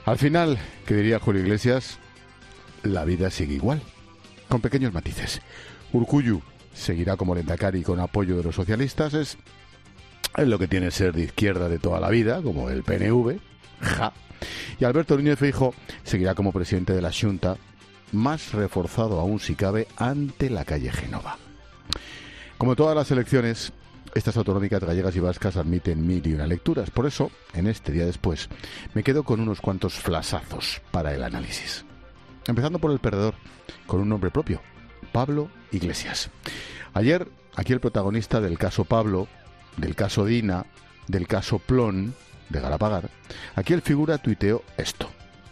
Al final, que diría Julio Iglesias, la vida sigue igual, con pequeños matices. Urkullu seguirá como lehendakari con apoyo de los socialistas, es lo que tiene ser de izquierda de toda la vida, como el PNV, ja. Y Alberto Núñez Feijóo seguirá como presidente de la Xunta, más reforzado aún si cabe ante la calle Génova. Como todas las elecciones, estas autonómicas gallegas y vascas admiten 1001 lecturas. Por eso, en este día después, me quedo con unos cuantos flasazos para el análisis. Empezando por el perdedor, con un nombre propio, Pablo Iglesias. Ayer, aquí el protagonista del caso Pablo, del caso Dina, del caso Plon, de Galapagar, aquí el figura tuiteó esto.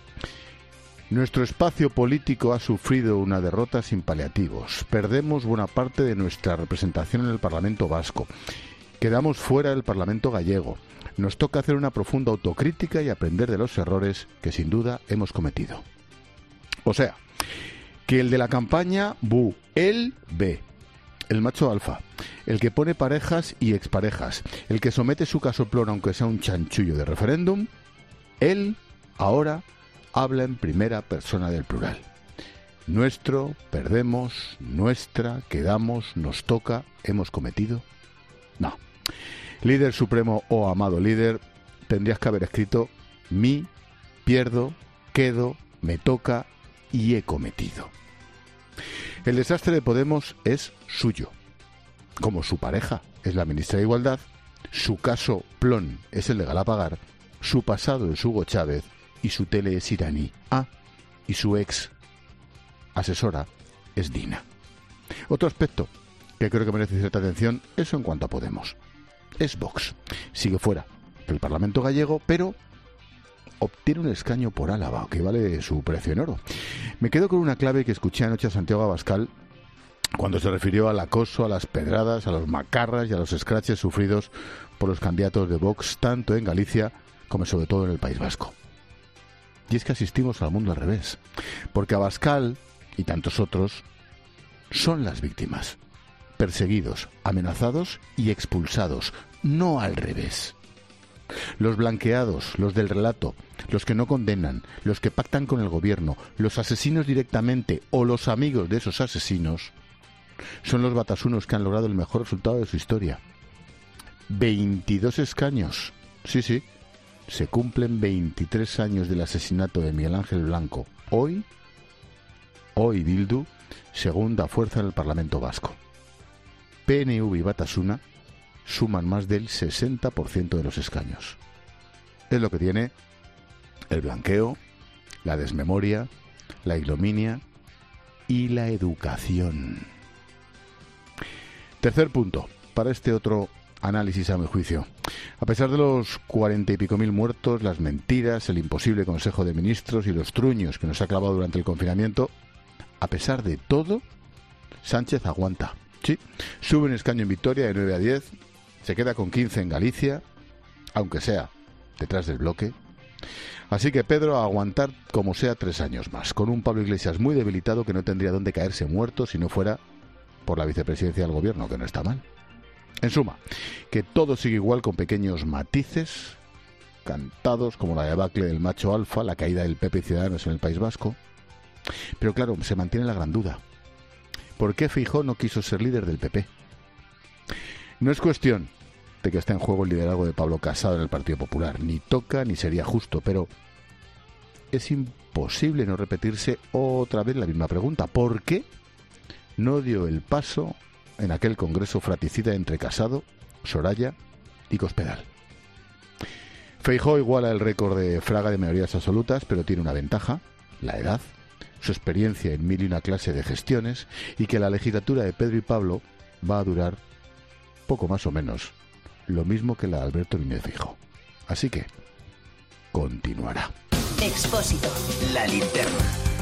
Nuestro espacio político ha sufrido una derrota sin paliativos. Perdemos buena parte de nuestra representación en el Parlamento vasco. Quedamos fuera del Parlamento gallego. Nos toca hacer una profunda autocrítica y aprender de los errores que sin duda hemos cometido. O sea, que el de la campaña, él ve. El macho alfa, el que pone parejas y exparejas, el que somete su casoplón aunque sea un chanchullo de referéndum, él ahora habla en primera persona del plural. Nuestro, perdemos, nuestra, quedamos, nos toca, hemos cometido. No. Líder supremo o amado líder, tendrías que haber escrito mi, pierdo, quedo, me toca y he cometido. El desastre de Podemos es suyo. Como su pareja es la ministra de Igualdad, su caso Plon es el de Galapagar, su pasado es Hugo Chávez y su tele es iraní. Y su ex asesora es Dina. Otro aspecto que creo que merece cierta atención, eso en cuanto a Podemos. Es Vox. Sigue fuera del Parlamento gallego, pero obtiene un escaño por Álava, que vale su precio en oro. Me quedo con una clave que escuché anoche a Santiago Abascal cuando se refirió al acoso, a las pedradas, a los macarras y a los escraches sufridos por los candidatos de Vox, tanto en Galicia como sobre todo en el País Vasco. Y es que asistimos al mundo al revés, porque Abascal y tantos otros son las víctimas, perseguidos, amenazados y expulsados, no al revés. Los blanqueados, los del relato, los que no condenan, los que pactan con el gobierno, los asesinos directamente o los amigos de esos asesinos, son los batasunos que han logrado el mejor resultado de su historia. 22 escaños. Sí, se cumplen 23 años del asesinato de Miguel Ángel Blanco. Hoy Bildu, segunda fuerza en el Parlamento Vasco. PNV y Batasuna suman más del 60% de los escaños. Es lo que tiene el blanqueo, la desmemoria, la ignominia y la educación. Tercer punto, para este otro análisis a mi juicio. A pesar de los 40 y pico mil muertos, las mentiras, el imposible Consejo de Ministros y los truños que nos ha clavado durante el confinamiento, a pesar de todo, Sánchez aguanta. Sí, sube un escaño en Vitoria de 9 a 10, se queda con 15 en Galicia, aunque sea detrás del bloque. Así que Pedro a aguantar como sea 3 años más, con un Pablo Iglesias muy debilitado que no tendría dónde caerse muerto si no fuera por la vicepresidencia del gobierno, que no está mal. En suma, que todo sigue igual con pequeños matices, cantados como la debacle del macho alfa, la caída del PP y Ciudadanos en el País Vasco. Pero claro, se mantiene la gran duda. ¿Por qué Feijóo no quiso ser líder del PP? No es cuestión de que esté en juego el liderazgo de Pablo Casado en el Partido Popular. Ni toca ni sería justo, pero es imposible no repetirse otra vez la misma pregunta. ¿Por qué no dio el paso en aquel congreso fratricida entre Casado, Soraya y Cospedal? Feijóo iguala el récord de Fraga de mayorías absolutas, pero tiene una ventaja, la edad, su experiencia en 1001 clase de gestiones y que la legislatura de Pedro y Pablo va a durar poco más o menos lo mismo que la de Alberto Núñez Feijóo. Así que continuará. Expósito. La linterna.